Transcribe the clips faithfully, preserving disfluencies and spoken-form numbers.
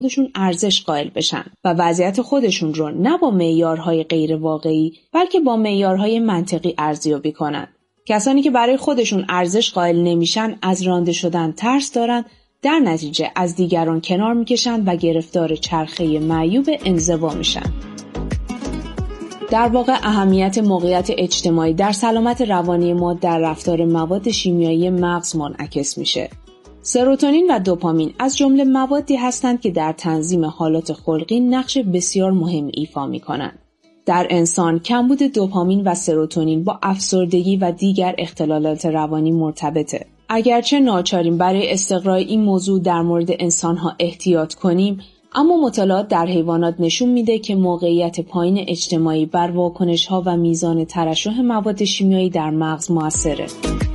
خودشون ارزش قائل بشن و وضعیت خودشون رو نه با معیارهای غیر واقعی بلکه با معیارهای منطقی ارزیابی کنن. کسانی که برای خودشون ارزش قائل نمیشن از رانده شدن ترس دارن، در نتیجه از دیگران کنار میکشن و گرفتار چرخه معیوب انزوا میشن. در واقع اهمیت موقعیت اجتماعی در سلامت روانی ما در رفتار مواد شیمیایی مغز منعکس میشه. سروتونین و دوپامین از جمله موادی هستند که در تنظیم حالات خلقی نقش بسیار مهم ایفا میکنند. در انسان کمبود دوپامین و سروتونین با افسردگی و دیگر اختلالات روانی مرتبطه. اگرچه ناچاریم برای استقراء این موضوع در مورد انسان‌ها احتیاط کنیم، اما مطالعات در حیوانات نشون میده که موقعیت پایین اجتماعی بر واکنش‌ها و میزان ترشح مواد شیمیایی در مغز مؤثره.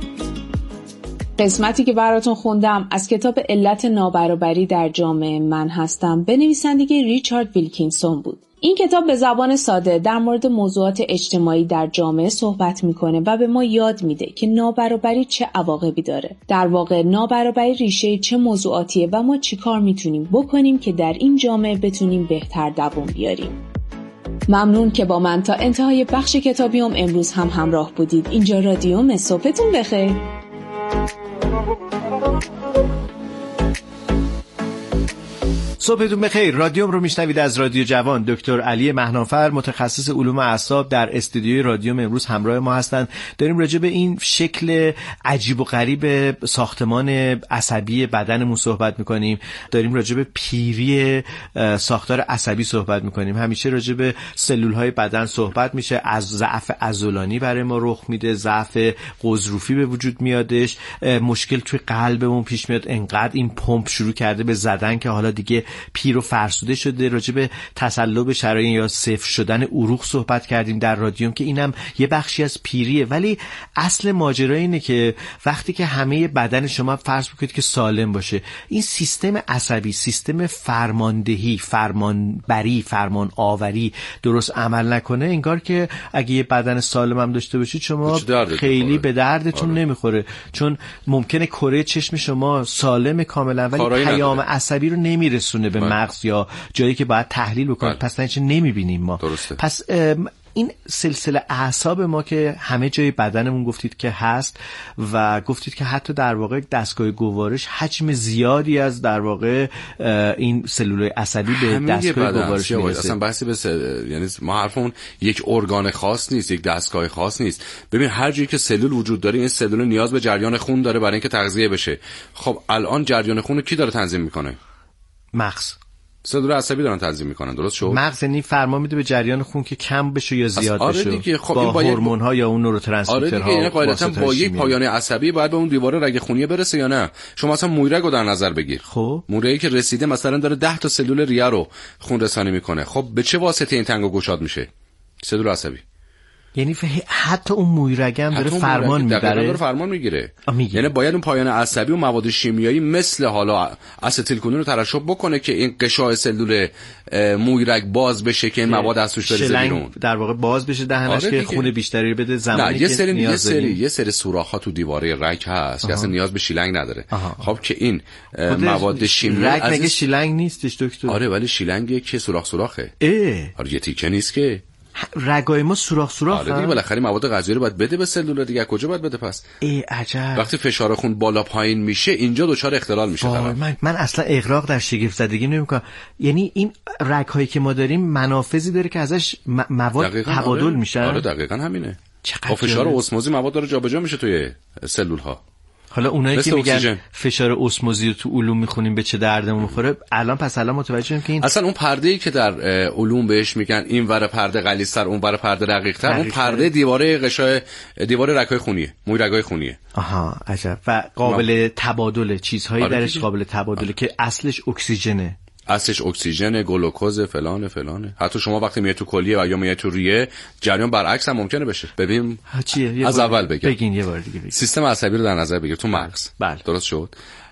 قسمتی که براتون خوندم از کتاب علت نابرابری در جامعه من هستم به نویسندگی ریچارد ویلکینسون بود. این کتاب به زبان ساده در مورد موضوعات اجتماعی در جامعه صحبت میکنه و به ما یاد میده که نابرابری چه عواقبی داره. در واقع نابرابری ریشه چه موضوعاتیه و ما چیکار میتونیم بکنیم که در این جامعه بتونیم بهتر دوام بیاریم. ممنون که با من تا انتهای بخش کتابیوم امروز هم همراه بودید. اینجا رادیوم، صبحتون بخیر. صبحتون بخیر. رادیوم رو میشنوید از رادیو جوان. دکتر علی مهنافر متخصص علوم اعصاب در استودیوی رادیوم امروز همراه ما هستند. داریم راجع به این شکل عجیب و غریب ساختمان عصبی بدنمون صحبت میکنیم. داریم راجع به پیری ساختار عصبی صحبت میکنیم. همیشه راجع به سلولهای بدن صحبت میشه. از ضعف عضلانی برای ما رخ میده، ضعف غضروفی به وجود میادش، مشکل توی قلبمون پیش میاد، انقدر این پمپ شروع کرده به زدن که حالا دیگه پیر و فرسوده شده. راجع به تصلب شرايین یا صفر شدن عروق صحبت کردیم در رادیوم که اینم یه بخشی از پیریه. ولی اصل ماجرا اینه که وقتی که همه بدن شما فرض بکنید که سالم باشه، این سیستم عصبی، سیستم فرماندهی، فرمانبری، فرمان آوری درست عمل نکنه، انگار که اگه یه بدن سالم هم داشته باشید شما خیلی به دردتون آره. نمیخوره، چون ممکنه کره چشم شما سالم کاملا ولی پیام عصبی رو نمیرسونه به مغز یا جایی که باید تحلیل بکنه. پس نتیجه نمیبینیم ما. درسته. پس این سلسله اعصاب ما که همه جای بدنمون گفتید که هست و گفتید که حتی در واقع دستگاه گوارش حجم زیادی از در واقع این سلولای عصبی به دستگاه گوارش میرسه. اصلا بحثی به س... یعنی ما حرفمون یک ارگان خاص نیست، یک دستگاه خاص نیست. ببین هر جایی که سلول وجود داره این سلول نیاز به جریان خون داره برای اینکه تغذیه بشه. خب الان جریان خون رو کی داره تنظیم میکنه؟ مغز. سلول عصبی دارن تنظیم میکنن، درست شد؟ مغز یعنی فرمان میده به جریان خون که کم بشه یا زیاد آره بشه. دیگه. خب با این باید هورمون‌ها یا اون نوروترانسمیترها. آره دیگه، یعنی قاعدتا با یک پایان عصبی باید به اون دیواره رگ خونی برسه یا نه؟ شما مثلا مویرگ رو در نظر بگیر. خب مویرگی که رسیده مثلا داره ده تا سلول ریه رو خون رسانی میکنه. خب به چه واسطه این تنگ و گشاد میشه؟ سلول عصبی. یعنی حتی اون مویرگم داره فرمان میبره، داره فرمان میگیره. یعنی باید اون پایان عصبی و مواد شیمیایی مثل حالا استیلکولین رو ترشح بکنه که این قشای سلول مویرگ باز بشه که این مواد از توش بره بیرون، در واقع باز بشه دهنش آره که خون بیشتری بده زمانی یه که سری نیاز یه سری یه سری سوراخ‌ها تو دیواره رگ هست که اصلا نیاز به شیلنگ نداره. خب که این مواد شیمیایی رگ مگه شیلنگ نیستش دکتر؟ آره ولی شیلنگه که سوراخ سوراخه. آره یه تیکه نیست که رگای ما سوراخ سوراخ. آره دیگه، بالاخره مواد غذایی رو باید بده به سلول دیگه. کجا باید بده پس؟ ای عجب. وقتی فشار خون بالا پایین میشه اینجا دچار اختلال میشه. من من اصلا اغراق در شگفت زدگی نمیکنم. یعنی این رگ‌هایی که ما داریم منافذی داره که ازش م- مواد تبادل آره. میشه. آره دقیقاً همینه. با فشار اسموزی مواد داره جابجا میشه توی سلول ها. حالا اونایی که میگن اکسیژن. فشار اسموزی رو تو علوم میخونیم به چه دردمون میخوره، الان پس الان متوجه شدیم که این اصلا اون پرده‌ای که در علوم بهش میگن این ور پرده غلیظ‌تر اون ور پرده رقیق‌تر، اون پرده دیواره قشای دیواره رگ‌های خونیه، موی رگ‌های خونیه. آها عجب. و قابل تبادل چیزهایی آره درش قابل تبادله آره. که اصلش اکسیژنه. اصلش اکسیژن، گلوکوز، فلان فلانه. حتی شما وقتی میای تو کلیه و یا میای تو ریه جریان برعکس هم ممکنه بشه. ببین از اول بگم. بگین یه بار دیگه بگین. سیستم عصبی رو در نظر بگیر تو مغز. بله. درست شد.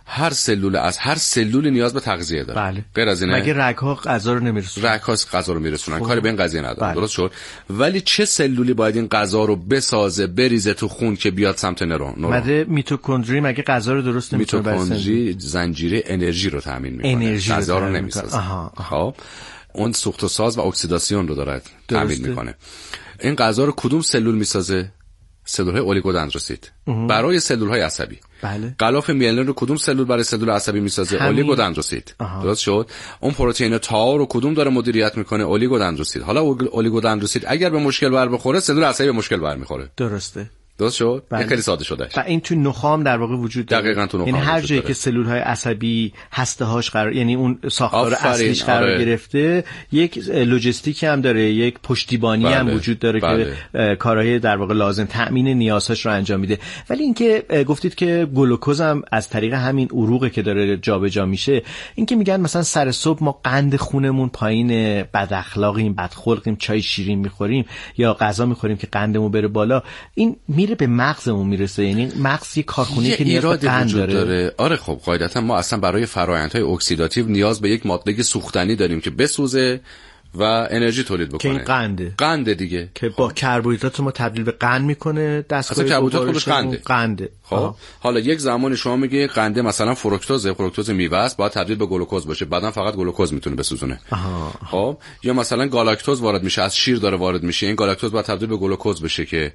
هر سلول از هر سلول نیاز به تغذیه داره. بله. غیر از اینه مگه رگ‌ها غذا رو نمیرسونن؟ رگ‌ها غذا رو میرسونن، خب. کاری به این قضیه نداره. بله. درست شد. ولی چه سلولی باید این غذا رو بسازه، بریزه تو خون که بیاد سمت نورون؟ مگه میتوکندری مگه غذا رو درست نمی‌کنه؟ میتوکندری زنجیره انرژی رو تامین میکنه، غذا رو نمیسازه. خب اون سوخت و ساز و اکسیداسیون رو داره تامین میکنه. این غذا رو کدوم سلول میسازه؟ سلول‌های اولیگودندروسیت برای سلول‌های عصبی. بله. غلاف میلین رو کدوم سلول برای سلول عصبی میسازه؟ اولیگودندروسیت. درست شد. اون پروتئین تاو رو کدوم داره مدیریت میکنه؟ اولیگودندروسیت. حالا اولیگودندروسیت اگر به مشکل بر بخوره، سلول عصبی به مشکل بر میخوره. درسته. درست شد. بله. این خیلی ساده شده. و این تو نخام در واقع وجود داره. دقیقاً تو نخام. این هر جایی که سلول‌های عصبی هسته‌هاش قرار، یعنی اون ساختار اصلیش قرار آره. گرفته، یک لوجستیکی هم داره، یک پشتیبانی بله. هم وجود داره بله. که کارهای در واقع لازم تأمین نیازهاش رو انجام میده. ولی اینکه گفتید که گلوکوز هم از طریق همین عروقه که داره جابجا میشه، اینکه میگن مثلا سر صبح ما قند خونمون پایین، بد اخلاقیم، بدخلقیم، چای شیرین میخوریم یا غذا میخوریم که قندمون بره بالا، این میره به مغزمون میرسه. یعنی مغز یه کارخونه که نیاز به قند داره. داره آره خب قاعدتا ما اصلا برای فرآیندهای اکسیداتیو نیاز به یک ماده سوختنی داریم که بسوزه و انرژی تولید بکنه. که این قنده. قنده دیگه که با کربوهیدرات ما تبدیل به قند میکنه. دستگاه اصلا کربوهیدرات خودش قنده. قنده. خب حالا یک زمانی شما میگه قنده مثلا فروکتوز، فروکتوز میوه است، باید تبدیل به گلوکوز بشه، بعداً فقط گلوکوز میتونه بسوزونه. خب یا مثلا گالاکتوز وارد میشه، از شیر داره وارد میشه، این گالاکتوز باید تبدیل به گلوکوز بشه که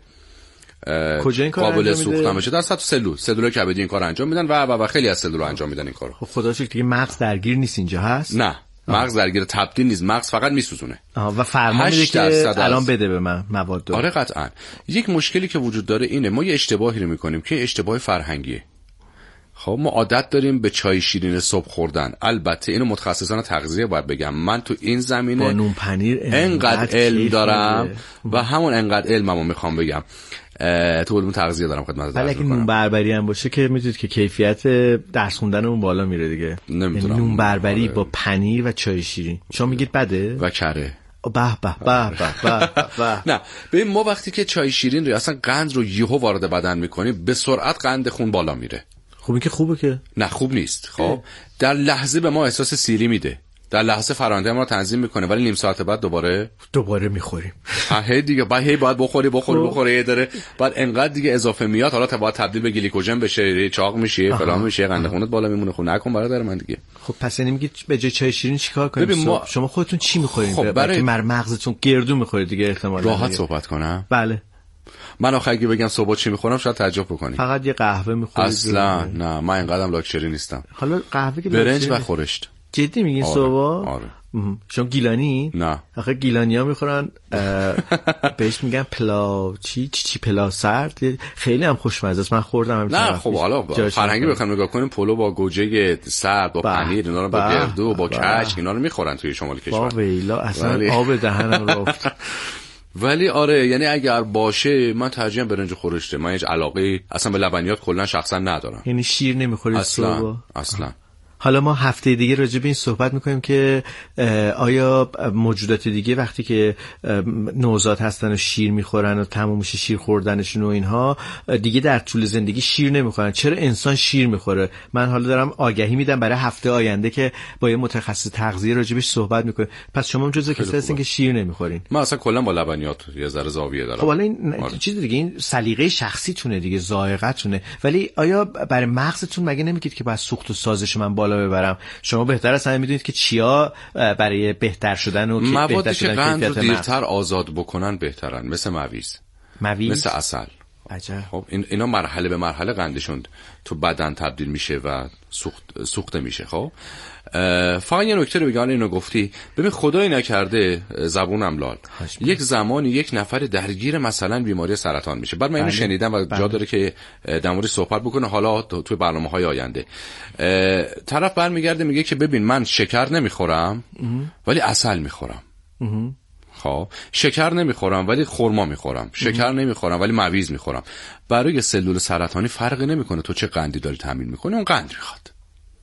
کجا این کار قابل سوختن بشه. در سطح سلول، سلول کبدی این کار انجام میدن و و, و خیلی از سلول‌ها انجام میدن این کارو. خب خدا شکر دیگه مغز درگیر نیست اینجا هست؟ نه مغز درگیر تبدیل نیست، مغز فقط میسوزونه و فرمان میده که الان بده به من مواد داره. آره قطعا. یک مشکلی که وجود داره اینه، ما یه اشتباهی رو میکنیم که اشتباه فرهنگیه. خب ما عادت داریم به چای شیرین صبح خوردن. البته اینو متخصصان تغذیه باید بگم، من تو این زمینه با نون پنیر انقدر علم دارم و همون انقدر علممو میخوام بگم تو علوم تغذیه دارم خدمت درس میکنم. نون بربری هم باشه که میدونید که کیفیت درس خوندنمون بالا میره دیگه. نمیدونم نون بربری با پنیر و چای شیرین شما میگید بده و کره به به به به به. نه ببین ما وقتی که چای شیرین رو اصلا قند رو یهو وارد بدن میکنیم، به سرعت قند خون بالا میره. خب این که خوبه که؟ نه خوب نیست. خب در لحظه به ما احساس سیری میده، در لحظه فرآیند ما رو تنظیم میکنه، ولی نیم ساعت بعد دوباره دوباره میخوریم. هی دیگه بعد هی باید بخوری بخوری بخوری هی داره بعد انقدر دیگه اضافه میاد، حالا تا باید تبدیل به گلیکوژن بشه، چاق میشه، فلان میشه، قند خونت بالا میمونه. خب نکن برادر من دیگه. خب پس یعنی میگید به جای چای شیرین چیکار کنیم؟ ببین ما... شما خودتون چی میخورین؟ خب برای مر مغزتون گردو میخوره دیگه احتمالاً. راحت صحبت کنم. بله. من آخه اگه بگم صبح چی میخورم شاید تعجب بکنی. فقط یه قهوه میخورید؟ اصلا نه، من اینقدرم لاکچری نیستم. حالا قهوه که برنج و خورشت. جدی میگین آره. صبح؟ آره. شما گیلانی؟ نه. آخه گیلانی‌ها میخورن بهش میگن پلاو چی چی چی پلاو سرد، خیلی هم خوشمزه است. من خوردم. نه خب حالا فرهنگی بخوام نگاه کنیم، پلو با گوجه سرد با پنیر اینا رو با گردو با کشک اینا رو میخورن توی شمال کشور. با ویلا اصلا ولی... آب دهنم رفت. ولی آره یعنی اگر باشه من ترجیحاً برنج خورشته. من هیچ علاقه اصلا به لبنیات کلا شخصا ندارم. یعنی شیر نمیخورید اصلا صبح؟ اصلا. حالا ما هفته دیگه راجع به این صحبت میکنیم که آیا موجودات دیگه وقتی که نوزاد هستن و شیر میخورن و تموم میشه شیر خوردنشون و اینها، دیگه در طول زندگی شیر نمیخورن. چرا انسان شیر میخوره؟ من حالا دارم آگهی میدم برای هفته آینده که با یه متخصص تغذیه راجع بهش صحبت میکنیم. پس شما هم جزو کسایی هستین که شیر نمیخورین. من اصلا کلا با لبنیات یه ذره زاویه دارم. خب حالا این چیز دیگه، این سلیقه شخصی تونه دیگه، ذائقه‌تونه. ولی آیا برای مغزتون مگه نمیگید که باید سوخت و سازش من بالا ببرم؟ شما بهتر از همه میدونید که چیا برای بهتر شدن و موادی که قند رو دیرتر آزاد بکنن بهترن، مثل مویز، مویز مثل عسل. عجب. خب این اینا مرحله به مرحله قندشون تو بدن تبدیل میشه و سوخت سوخته میشه. خب فقط یه نکته رو بگم، اینو گفتی، ببین خدای نکرده زبونم لال یک زمانی یک نفر درگیر مثلا بیماری سرطان میشه، بعد من اینو شنیدم و جا داره که در موردش صحبت بکنه حالا توی برنامه‌های آینده. طرف برمیگرده میگه که ببین من شکر نمیخورم ولی عسل میخورم. خب شکر نمیخورم ولی خرما میخورم، شکر نمیخورم ولی مویز میخورم. برای سلول سرطانی فرقی نمیکنه تو چه قندی داری تامین میکنی، اون قند میخواد.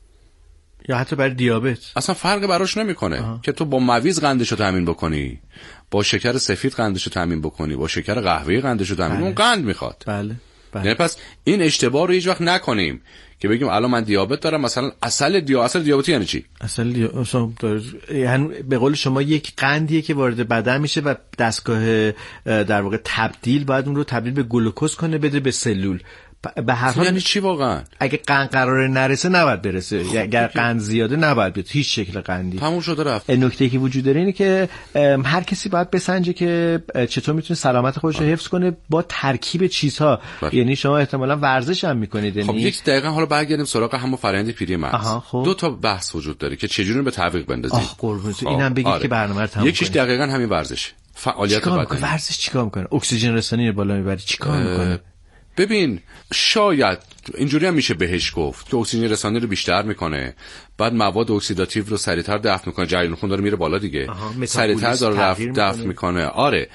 یا حتی برای دیابت اصلا فرقی براش نمیکنه آه. که تو با مویز قندشو تامین بکنی، با شکر سفید قندشو تامین بکنی، با شکر قهوه‌ای قندشو تامین، اون قند میخواد. بله. یعنی پس این اشتباه رو هیچ وقت نکنیم که بگیم الان من دیابت دارم، مثلا اصل دیا اصل دیابتی یعنی چی؟ اصل دیابت یعنی به قول شما یک قندیه که وارد بدن میشه و دستگاه در واقع تبدیل باید اون رو تبدیل به گلوکوز کنه بده به سلول. به هر حال یعنی چی واقعا؟ اگه قند قراره نرسه نباید برسه، اگر قند زیاده نباید بیاد، هیچ شکل قندی. تموم شده رفت. نکته‌ای که وجود داره اینه که هر کسی باید بسنجه که چطور میتونه سلامت خودش رو حفظ کنه با ترکیب چیزها. بره. یعنی شما احتمالاً ورزش هم میکنید. خب یک دقیقه حالا برگردیم سراغ همون فرآیند پیری مغز. خب. دو تا بحث وجود داره که چجوری به تعویق بندازید. آخ قربونت، اینم بگید آره. که برنامه رو تموم یکیش دقیقاً همین ورزش. فعالیت بدنی. ورزش چیکار میکنه؟ اکسیژن رسانی بالا میبره، چیکار میکنه؟ ببین شاید اینجوری هم میشه بهش گفت که اکسیژن رسانی رو بیشتر میکنه، بعد مواد اکسیداتیو رو سریعتر دفع میکنه، جریان خون داره میره بالا دیگه، سریعتر داره دفع, دفع میکنه. آره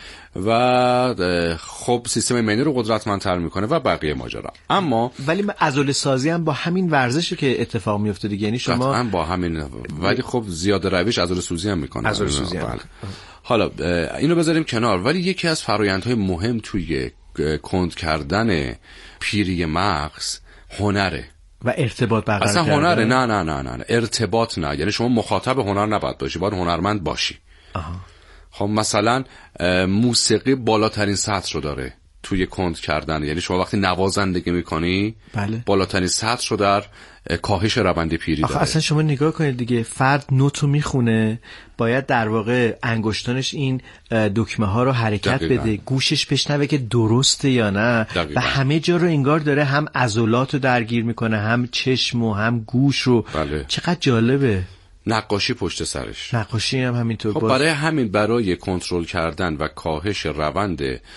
و خب سیستم ایمنی رو قدرتمندتر میکنه و بقیه ماجرا. اما ولی عضله سازی هم با همین ورزشی که اتفاق میفته دیگه، یعنی شما قطعاً با همین، ولی خب زیاده روش عضله سوزی هم میکنه. عضله سوزی هم. حالا اینو بذاریم کنار، ولی یکی از فرآیندهای مهم توی کند کردن پیری مغز هنره و ارتباط برقرار کردن. اصلا هنره؟ نه نه نه نه نه ارتباط نه، یعنی شما مخاطب هنر نباید باشی، باید هنرمند باشی. آها. خب مثلا موسیقی بالاترین سطح رو داره توی کند کردن، یعنی شما وقتی نوازندگی میکنی بله. بالاترین سطح رو در کاهش روند پیری داره. اصلا شما نگاه کنید دیگه، فرد نوتو میخونه، باید در واقع انگشتانش این دکمه ها رو حرکت دقیقا. بده، گوشش بشنوه که درسته یا نه دقیقا. و همه جا رو انگار داره هم عضلات رو درگیر میکنه، هم چشم و هم گوش رو. بله. چقدر جالبه. نقاشی پشت سرش. نقاشی هم همینطور. خب باز... برای همین برای کنترل کردن و کاهش روند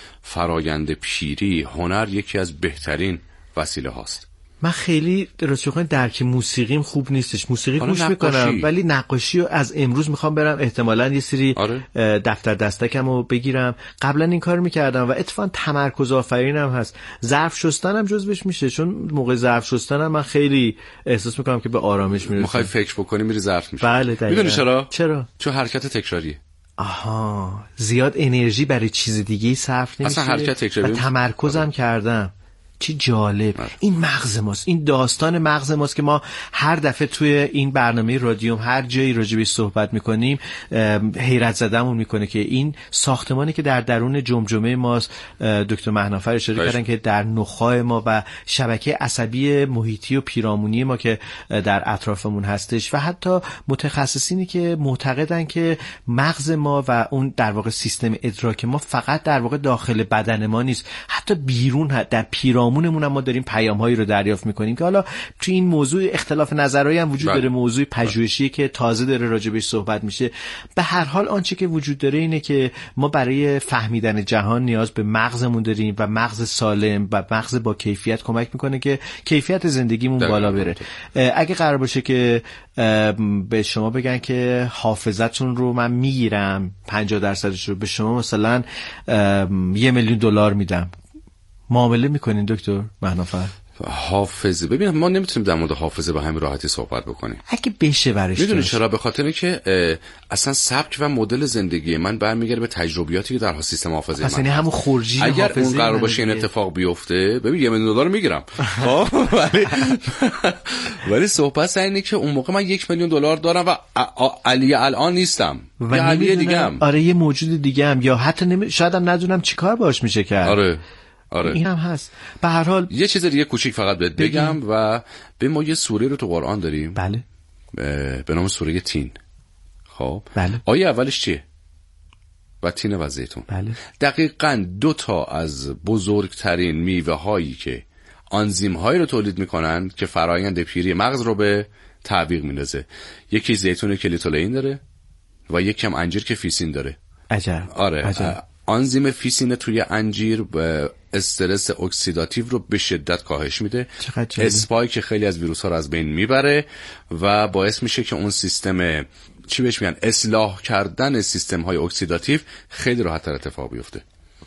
فرایند پیری هنر یکی از بهترین وسیله هاست. من خیلی درست بخوام درک موسیقیم خوب نیستش، موسیقی گوش میکنم ولی نقاشی رو از امروز میخوام برم احتمالاً یه سری آره. دفتر دستکمو بگیرم. قبلا این کار میکردم و اتفاقا تمرکز آفرینم هست. ظرف شستنم جزوش میشه، چون موقع ظرف شستنم من خیلی احساس میکنم که به آرامش میرسم. میخوای فکر بکنی میری ظرف میشه. بله دقیقاً. میدونی چرا؟ چرا؟ چون حرکت تکراریه. آها، زیاد انرژی برای چیز دیگه صرف نمیشه. اصلا حرکت تکراری. و تمرکزم آره. کردم. چی جالب. آره. این مغز ماست، این داستان مغز ماست که ما هر دفعه توی این برنامه رادیوم هر جایی راجع بهش صحبت میکنیم حیرت زدمون میکنه که این ساختمانی که در درون جمجمه ماست. دکتر مهنافر اشاره کردن که در نخاع ما و شبکه عصبی محیطی و پیرامونی ما که در اطرافمون هستش و حتی متخصصینی که معتقدن که مغز ما و اون در واقع سیستم ادراک ما فقط در واقع داخل بدن ما نیست، حتی بیرون در پیرامون مون ما داریم پیام‌هایی رو دریافت می‌کنیم که حالا تو این موضوع اختلاف نظرهایی هم وجود داره، موضوع پژوهشی که تازه داره راجع بهش صحبت میشه. به هر حال آنچه که وجود داره اینه که ما برای فهمیدن جهان نیاز به مغزمون داریم و مغز سالم و مغز با کیفیت کمک می‌کنه که کیفیت زندگیمون بالا بره. اگه قرار باشه که به شما بگن که حافظتون رو من میگیرم پنجاه درصدش رو، به شما مثلا یه میلیون دلار میدم، معامله میکنین دکتر مهنافر؟ حافظه، ببین ما نمیتونیم در مورد حافظه به همین راحتی صحبت بکنیم. اگه بشه برش. میدونی چرا؟ به خاطر اینکه اصلا سبک و مدل زندگی من برمیگره به تجربیاتی که در سیستم حافظه من. اصلا همون خورجین اگر حافظه اون قرار باشه این اتفاق بیفته، ببین یه میلیون دلار میگیرم. خب ولی ولی صحبت سر اینه که اون موقع من یک میلیون دلار دارم و علی الان نیستم. و علی دیگه ام. آره یه موجود دیگه ام، یا حتی نمی... شاید هم ندونم چیکار باهاش میشه کرد. آره. آره. این هم هست. به هر حال یه چیز دیگه کوچیک فقط بهت بگم و به ما یه سوره رو تو قرآن داریم. بله. به نام سوره تین. خب بله. آیه اولش چیه؟ و تین و زیتون. بله. دقیقاً دو تا از بزرگترین میوه هایی که آنزیم هایی رو تولید میکنن که فرایند پیری مغز رو به تعویق میندازه. یکی زیتون کلیتولئین داره و یکی هم انجیر که فیسین داره. عجب. آره. عجب. آنزیم فیسین توی انجیر به استرس اکسیداتیو رو به شدت کاهش میده. اسپایک که خیلی از ویروس ها رو از بین میبره و باعث میشه که اون سیستم چی بهش میگن اصلاح کردن سیستم های اکسیداتیو خیلی راحت تر اتفاق بیفته.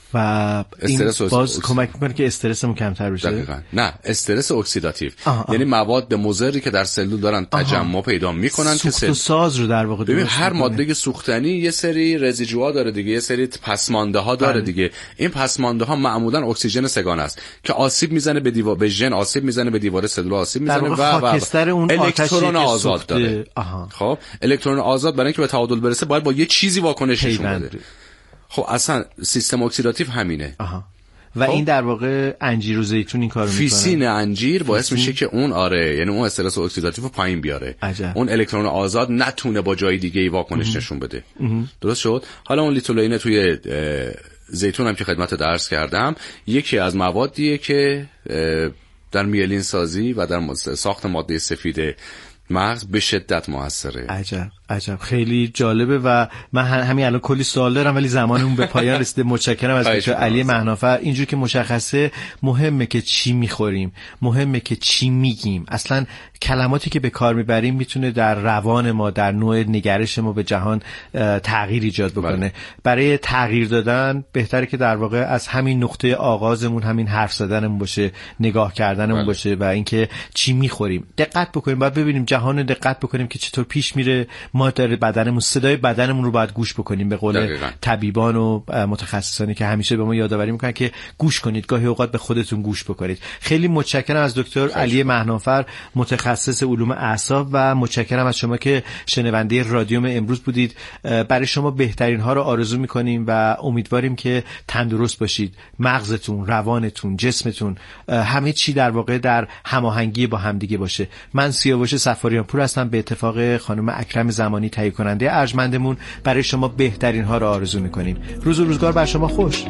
و این باز اکس... کمک میکنه که استرسمون کمتر بشه. دقیقاً. نه، استرس اکسیداتیو، یعنی مواد مضری که در سلول دارن تجمع پیدا میکنن که سوخت و ساز رو در واقع ببین هر ماده سوختنی یه سری رزیدوها داره دیگه، یه سری پسمانده ها داره دیگه. این پسمانده ها معمولا اکسیژن سگان است که آسیب میزنه به دیوار، به ژن آسیب میزنه، به دیوار سلول آسیب میزنه و خاکستر اون الکترون آزاد سوخته. داره. خب الکترون آزاد برای اینکه به تعادل برسه باید با یه چیزی واکنش نشون بده. خب اصلا سیستم اکسیداتیو همینه. آها. و خب. این در واقع انجیر و زیتون این کارو میکنه. فیسین انجیر باعث میشه که اون آره یعنی اون استرس اکسیداتیو رو پایین بیاره. عجب. اون الکترون آزاد نتونه با جای دیگه ای واکنش نشون بده. درست شد؟ حالا اون لیتولئین توی زیتون هم که خدمت درس کردم یکی از موادیه که در میلین سازی و در ساخت ماده سفید مغز به شدت موثره. عجب عجب، خیلی جالبه و من همین الان کلی سوال دارم ولی زمانمون به پایان رسیده. متشکرم از دکتر علی مهنافر. اینجور که مشخصه مهمه که چی میخوریم، مهمه که چی میگیم، اصلا کلماتی که به کار میبریم میتونه در روان ما، در نوع نگرش ما به جهان تغییر ایجاد بکنه. بله. برای تغییر دادن بهتره که در واقع از همین نقطه آغازمون همین حرف زدنمون باشه، نگاه کردنمون بله. باشه و اینکه چی میخوریم. دقت بکنیم، باید ببینیم جهان، دقت بکنیم که چطور پیش میره. ما در بدنمون صدای بدنمون رو باید گوش بکنیم. به قول دقیقا. طبیبان و متخصصانی که همیشه به ما یادآوری میکنن که گوش کنید، گاهی اوقات به خودتون گوش بکنید. خیلی متشکرم از دکتر علی مهنافر، متخصص علوم اعصاب و متشکرم از شما که شنونده رادیوم امروز بودید. برای شما بهترین ها رو آرزو میکنیم و امیدواریم که تندرست باشید. مغزتون، روانتون، جسمتون، همه چی در واقع در هماهنگی با همدیگه باشه. من سیاوش صفاریان پور هستم، به اتفاق خانم اکرم زمانی تهیه کننده ارجمندمون برای شما بهترین ها رو آرزو میکنیم. روز و روزگار بر شما خوش.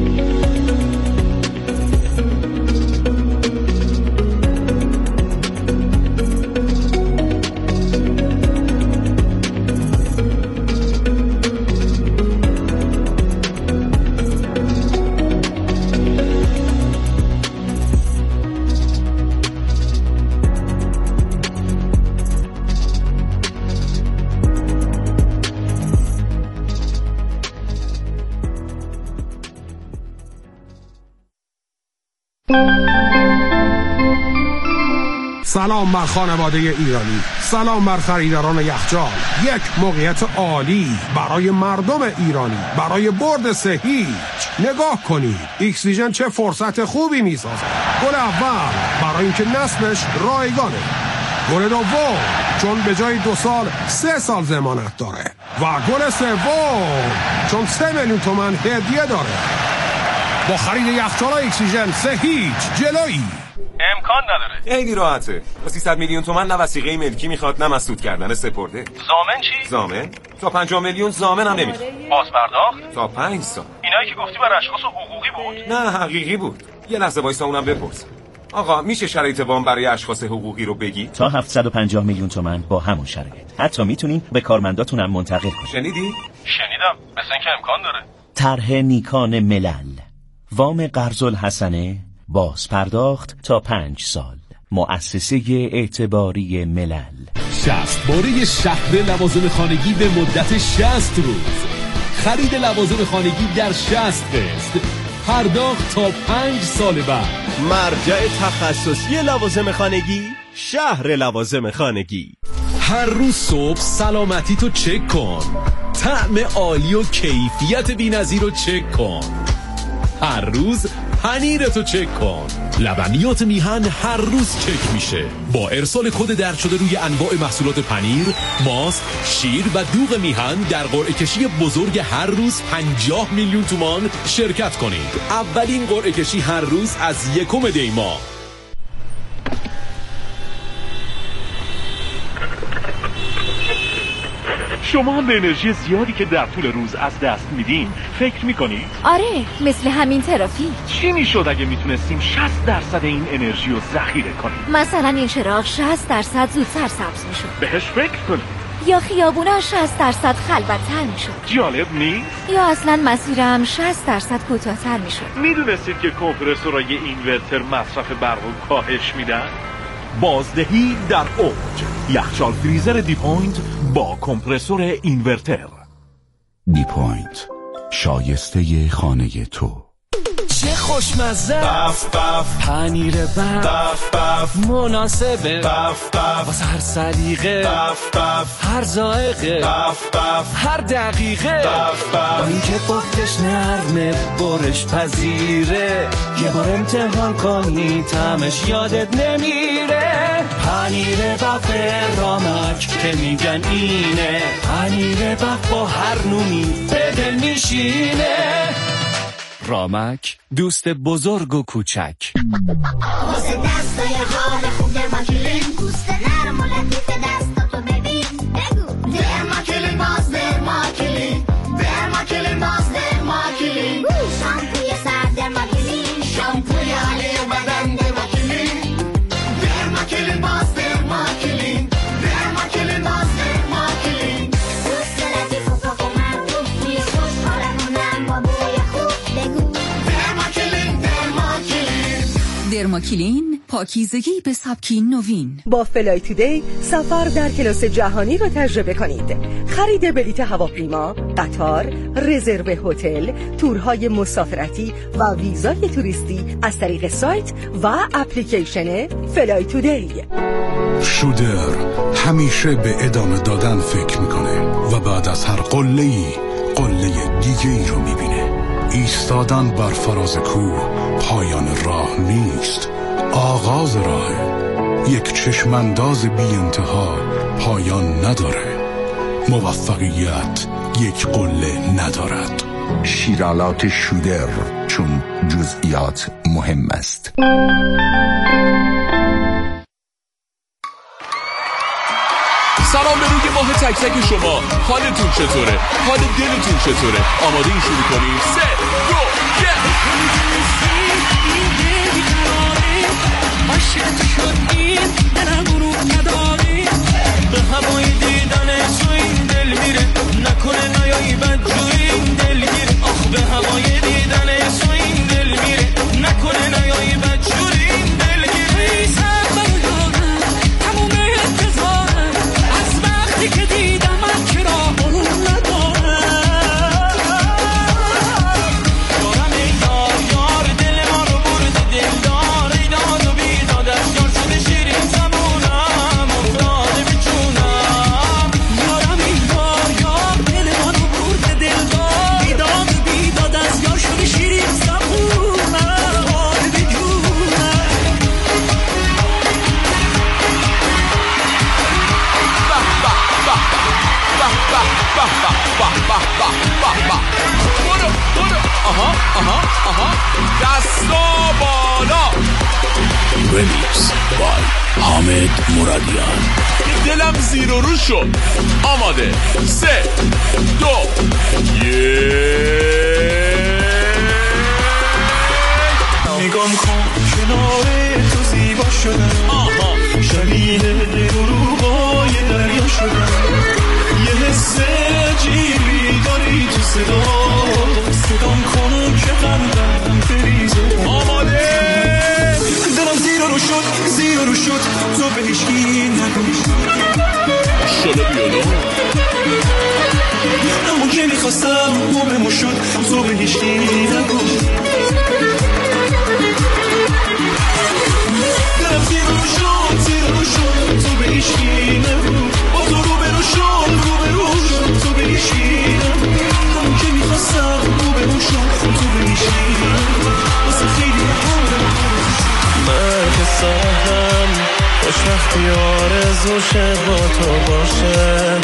سلام بر خانواده ایرانی، سلام بر خریداران یخچال. یک موقعیت عالی برای مردم ایرانی برای برد سه هیچ. نگاه کنید اکسیژن چه فرصت خوبی میسازه. گل اول برای اینکه نسلش رایگانه، گل دوم چون به جای دو سال سه سال ضمانت داره و گل سوم چون سه میلیون تومان هدیه داره. با خرید یخچال اکسیژن سه هیچ جلویی. امکان نداره. خیلی راحته. با سیصد میلیون تومان نه وثیقه ملکی میخواد نه مسدود کردن سپرده. ضامن چی؟ ضامن تا پنجاه میلیون ضامن هم نمیخواد. باز پرداخت تا پنج سال. اینایی که گفتی بر اشخاص حقوقی بود؟ نه حقیقی بود. یه لحظه وایسا اونم بپرس. آقا میشه شرایط وام برای اشخاص حقوقی رو بگی؟ تا هفتصد و پنجاه میلیون تومان با همون شرایط. حتی میتونین به کارمنداتون هم منتقل کنید. شنیدی؟ شنیدم. مثلا اینکه امکان داره. طرح نیکان ملل. وام قرض الحسنه باز پرداخت تا پنج سال. مؤسسه اعتباری ملل. شصت باره شهر لوازم خانگی به مدت شصت روز. خرید لوازم خانگی در شصت قسط. پرداخت تا پنج سال بعد. مرجع تخصصی لوازم خانگی، شهر لوازم خانگی. هر روز صبح سلامتی تو چک کن. طعم عالی و کیفیت بی‌نظیر رو چک کن. هر روز پنیرتو چک کن. لبنیات میهن هر روز چک میشه با ارسال کد درج شده روی انواع محصولات پنیر، ماست، شیر و دوغ میهن در قرعه کشی بزرگ هر روز پنجاه میلیون تومان شرکت کنید. اولین قرعه کشی هر روز از یکم دی ماه. شما به انرژی زیادی که در طول روز از دست میدین فکر میکنید؟ آره، مثل همین ترافیک. چی میشد اگه میتونستیم شصت درصد این انرژی رو ذخیره کنیم؟ مثلا این چراغ شصت درصد زودتر سبز میشد. بهش فکر کنید. یا خیابونا شصت درصد خلوت‌تر میشد. جالب نیست؟ یا اصلا مسیرم شصت درصد کوتاه‌تر میشد. میدونستید که کمپرسورای اینورتر مصرف برق رو کاهش میدن؟ بازدهی در اوج. یخچال فریزر دیپوینت با کمپرسور اینورتر. دیپوینت، شایسته خانه تو. چه خوشمزه، بف بف پنیر بف بف بف مناسبه، بف بف واسه هر سلیقه، بف بف هر ذائقه، بف بف هر دقیقه، بف بف با اینکه پختش نرمه برش پذیره، یه بار امتحان کنی طعمش یادت نمیره. پنیر بف رامک که میگن اینه، پنیر بف با هر نونی به دل میشینه. رامک دوست بزرگ و کوچک. واسه دستای حال خوب درماکلین، پوست نرم و لطیف دستاتو ببین. بگو درماکلین، باز درماکلین، درماکلین، باز درماکلین. شامپوی سر درماکلین، شامپوی حاله بدن درماکلین، درماکلین، باز درماکلین، درماکلین، باز درماکلین. پوست لطیف و پاک و مرطوب، نیز خوشحالمونم با بوی خوب. بگو درماکلین، درماکلین. درماکلین، پاکیزگی به سبکی نوین. با فلای تودی سفر در کلاس جهانی را تجربه کنید. خرید بلیط هواپیما، قطار، رزرو هتل، تورهای مسافرتی و ویزای توریستی از طریق سایت و اپلیکیشن فلای تودی. شودر همیشه به ادامه دادن فکر میکنه و بعد از هر قله‌ای قله دیگه ای رو میبینه. ایستادن بر فراز کوه پایان راه نیست، آغاز راه. یک چشمانداز بی انتها پایان نداره. موفقیت یک قله ندارد. شیرالات شودر، چون جزئیات مهم است. سلام به روی ماه تک تک شما. حالتون چطوره؟ حال دلتون چطوره؟ آماده این شروع کنیم؟ سه دو یک. عاشقت شدیم دلم رو نداری، به هوای دیدن تو این دل میره، نکنه نیایی بد جوی این دل میره. آخ به هوای دیدن تو این دل میره، نکنه نیایی بد جوی این دل میره. سفر دارم تموم انتظارم، از وقتی که دیدم من چرا برون ندارم. یارم یار یار دل ما رو برد دل دار، ایداد و بیداد از یار شده شیرین زبونم، افتاده به جونم. یارم یار یار دل ما رو برد دل دار، ایداد و بیداد از یار شده شیرین زبونم، افتاده به جونم. برو برو آها آها آها دستا بالا. رمیکس بای حامد مرادیان. دلم زیر و رو شد. آماده سه دو یک. نگام کن کنار تو زیبا شدم، آها شبیه دروغای دریا شدم. یه حس عجیبی داری تو صدا، صدام کن که قلبم بریزه. آماده دلم زیر رو شد زیر رو شد، تو به هیچکی نگو شده بیالا. همون که میخواستم موممو شد، تو به هیچکی نگو. دلم زیر رو شد زیر رو شد، تو به هیچکی نگو. با تو رو برو شد رو برو شد، تو به هیچکی نگو. همون که میخواستم موممو شد، تو به هیچکی نگو. واسه خیلی من که ساهم خوشبختی آرزوشه با تو باشه،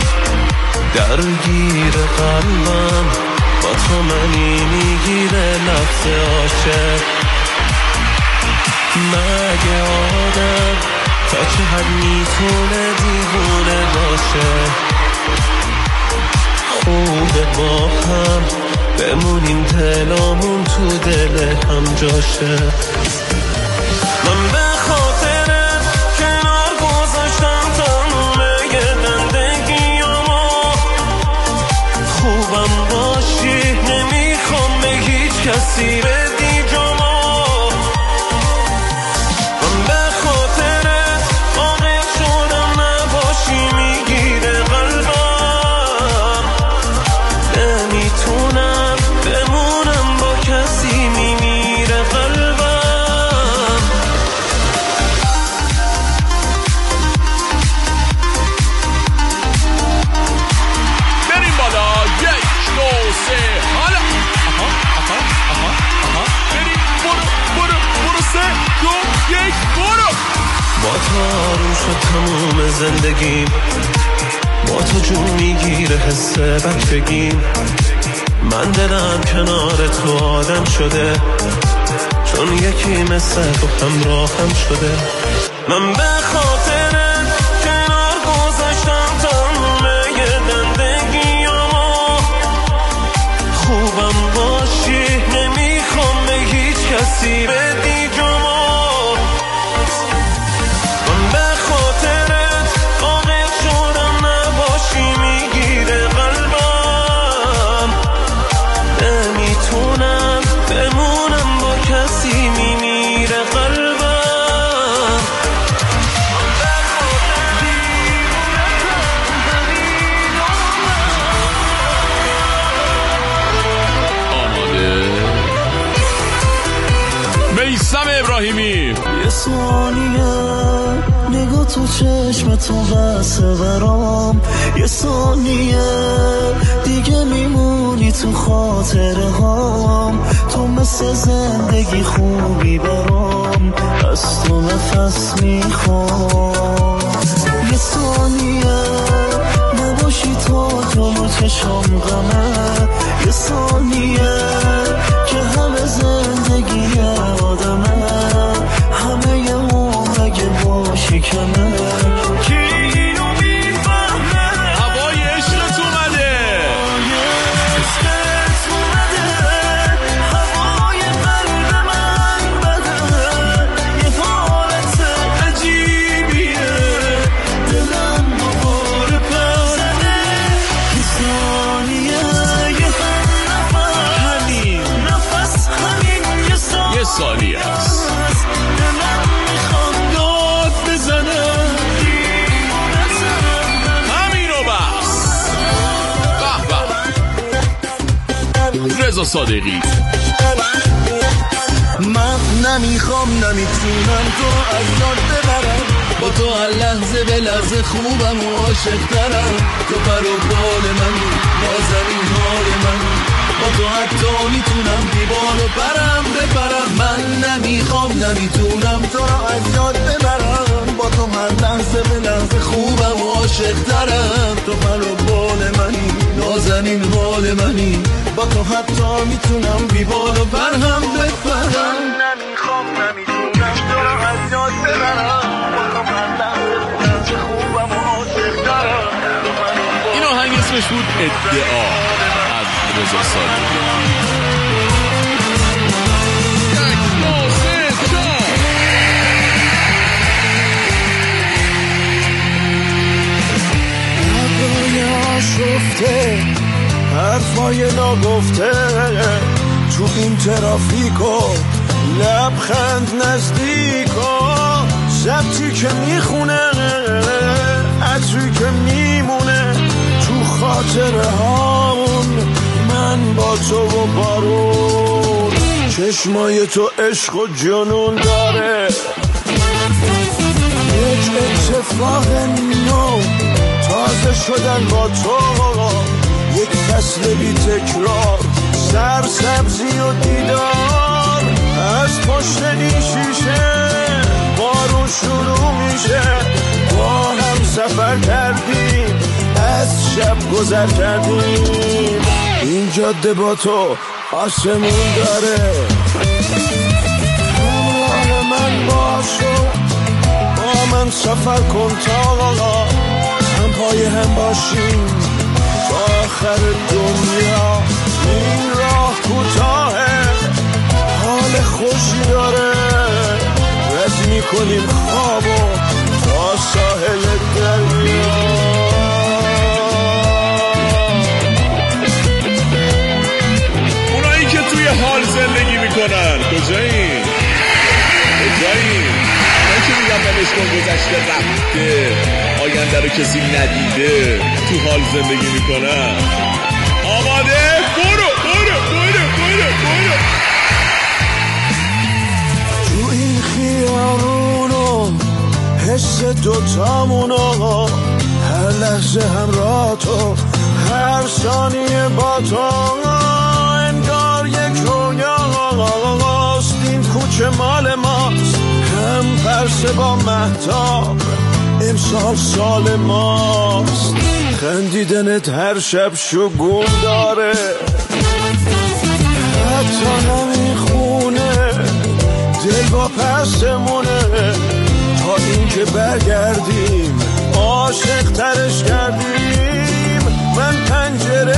درگیر قلبم با تو منی میگیره لفظ عاشق. مگه آدم تا چه حد میتونه دیوونه باشه؟ خوبه با هم بمونیم دلامون تو دل هم جاشه. من به خاطر کنار گذاشتم تموم زندگیامو، خوبم باشی نمیخوام به هیچ کسی بدی جامو. من به خاطر عاقل شدم نباشی میگیره قلبم، نمیتونم بمونم با کسی میمی با تو آروم شد تموم زندگیم، با تو جون میگیره حس بچگیم. من دلم کنار تو آدم شده، چون یکی مثل تو همراهم شده. من به خاطر کنار گذاشتم تمومه زندگیامو. خوبم باشی نمیخوام به هیچ کسی بدی جامو. من به خاطرت عاقل شدم نباشی میگیره قلبم. نمیتونم بمونم با کسی میمیره قلبم. میثم ابراهیمی. یه ثانیه نگاه تو چشم تو بسه برام، یه ثانیه دیگه میمونی تو خاطره هام. تو مثل زندگی خوبی برام، از تو نفس میخوام. یه ثانیه نباشی تو جلو چشم غمه، یه ثانیه که همه زندگی آدمه، همه یه عمر اگه باشی کمه. کی اینو میفهمه؟ هوای عشقت اومده، عشقت اومده، هوای قلب من بده. یه حالت عجیبیه، دلم دوباره پر زده. یه ثانیه یه نفس، همین نفس همین یه ثانیه یه ثانیه است. دلم میخوام داد بزنه. همینو بس. به به. رضا صادقی. من نمیخوام نمیتونم تو از یاد ببرم، با تو هر لحظه به لحظه خوبم و عاشق ترم. تو پر و بال منی، نازنین حال منی، با تو حتی میتونم دیوار و برم بپرم. من نمیخوام نمیتونم تو را از یاد ببرم، با تو هر لحظه به لحظه خوبم و عاشق ترم. تو پر و بال منی، نازنین حال منی، با تو حتی میتونم دیوار و برم بپرم. نمیخوام نمیتونم تو را از یاد ببرم، با تو هر لحظه به لحظه خوبم و عاشق ترم. این آهنگ اسمش بود ادعا از رضا صادقی. شفته حرفای ناگفته تو این ترافیکو، لبخند نزدیکو، ضبطی که میخونه، عطری که میمونه تو خاطره هامون. من با تو و بارون، چشمای تو عشق و جنون داره. یک اتفاق نو تازه شدن با تو، یک فصل بی تکرار، سر سبزی و دیدار. از پشت این شیشه بارون شروع میشه، با هم سفر کردیم، از شب گذر کردیم. این جاده با تو آسمون داره. همراه من باشو، با من سفر کن تا هم پای هم باشیم تا آخر دنیا. این راه کوتاهه، حال خوشی داره، رد میکنیم خوابو تا ساحل دریا. اونایی که توی حال زندگی میکنن کجایین؟ کجایین؟ اونایی که میگن ولش کن گذشته رفته، آینده رو کسی ندیده، تو حال زندگی میکنن. آماده؟ برو برو برو برو برو. تو این خیارونو حس دوتامونو، هر لحظه همراه تو، هر ثانیه با تو، انگار یک رویاست. این کوچه مال ماست، هم باشه با مهتاب امسال سال ماست، خندیدنت هر شب شگون داره، حتی نمیخونه دل با پسمونه، تا اینکه برگردیم عاشق ترش کردیم. من پنجره